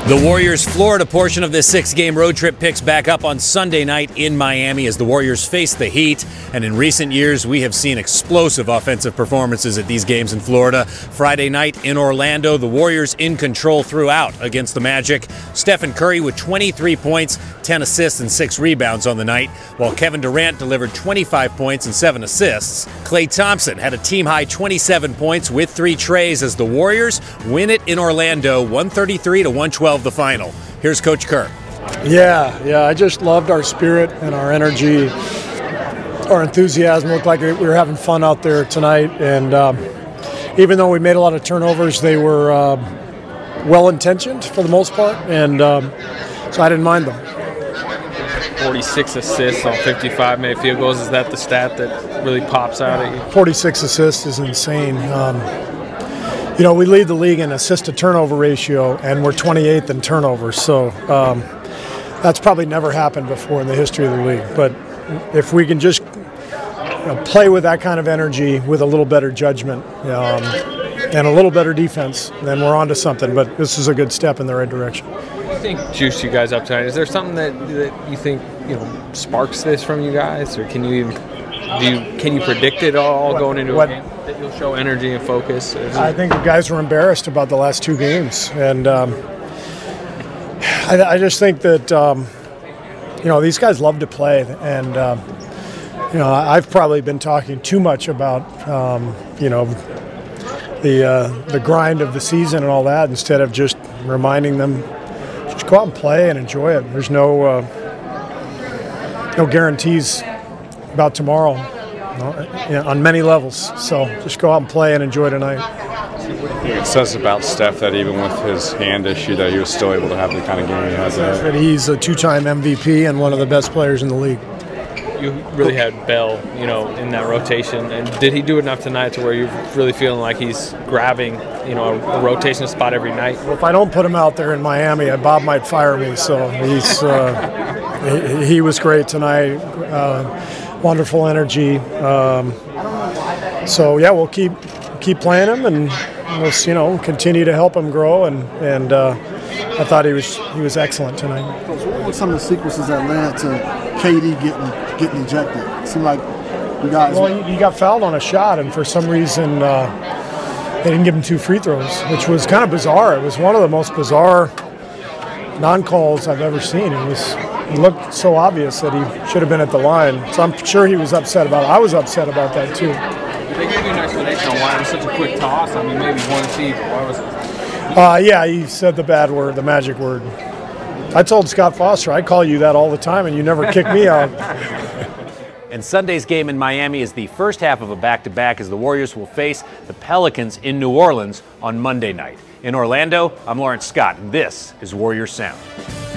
The Warriors' Florida portion of this 6-game road trip picks back up on Sunday night in Miami as the Warriors face the Heat. And in recent years, we have seen explosive offensive performances at these games in Florida. Friday night in Orlando, the Warriors in control throughout against the Magic. Stephen Curry with 23 points, 10 assists, and 6 rebounds on the night, while Kevin Durant delivered 25 points and 7 assists. Klay Thompson had a team-high 27 points with 3 trays as the Warriors win it in Orlando, 133-112 the final. Here's Coach Kerr. Yeah, I just loved our spirit and our energy, our enthusiasm. Looked like we were having fun out there tonight, and even though we made a lot of turnovers, they were well-intentioned for the most part, and so I didn't mind them. 46 assists on 55 made field goals. Is that the stat that really pops out at you? 46 assists is insane. We lead the league in assist-to-turnover ratio, and we're 28th in turnovers. So that's probably never happened before in the history of the league. But if we can just play with that kind of energy with a little better judgment and a little better defense, then we're on to something. But this is a good step in the right direction. What do you think juiced you guys up tonight? Is there something that you think sparks this from you guys, or can you predict it all going into a game? That you'll show energy and focus? I think the guys were embarrassed about the last 2 games, and I just think that these guys love to play, and I've probably been talking too much about the grind of the season and all that instead of just reminding them just go out and play and enjoy it. There's no guarantees about tomorrow on many levels, so just go out and play and enjoy tonight. It says about Steph that even with his hand issue that he was still able to have the kind of game he has. That he's a 2-time MVP and one of the best players in the league. You really had Bell, in that rotation, and did he do enough tonight to where you're really feeling like he's grabbing, a rotation spot every night? Well, if I don't put him out there in Miami, Bob might fire me. So he was great tonight. Wonderful energy. We'll keep playing him, and we'll continue to help him grow. And I thought he was excellent tonight. What were some of the sequences that led to KD getting ejected? It seemed like you guys. Well, he got fouled on a shot, and for some reason they didn't give him 2 free throws, which was kind of bizarre. It was one of the most bizarre non-calls I've ever seen. It looked so obvious that he should have been at the line. So I'm sure he was upset about it. I was upset about that too. They gave you an explanation on why it was such a quick toss. I mean, maybe 1-2, but why was it? Yeah, he said the bad word, the magic word. I told Scott Foster, I call you that all the time, and you never kick me out. And Sunday's game in Miami is the first half of a back-to-back as the Warriors will face the Pelicans in New Orleans on Monday night. In Orlando, I'm Lawrence Scott, and this is Warriors Sound.